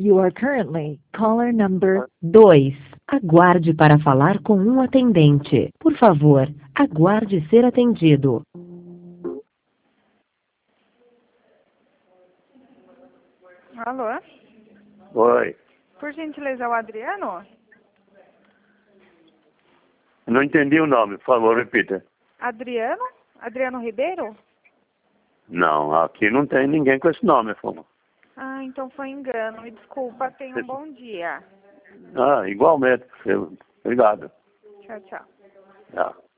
You are currently caller number 2. Aguarde para falar com um atendente. Por favor, aguarde ser atendido. Alô? Oi. Por gentileza, é o Adriano? Não entendi o nome, por favor, repita. Adriano? Adriano Ribeiro? Não, aqui não tem ninguém com esse nome, por favor. Ah, então foi engano. Me desculpa, tenha um bom dia. Igualmente. Obrigado. Tchau, tchau. Tchau.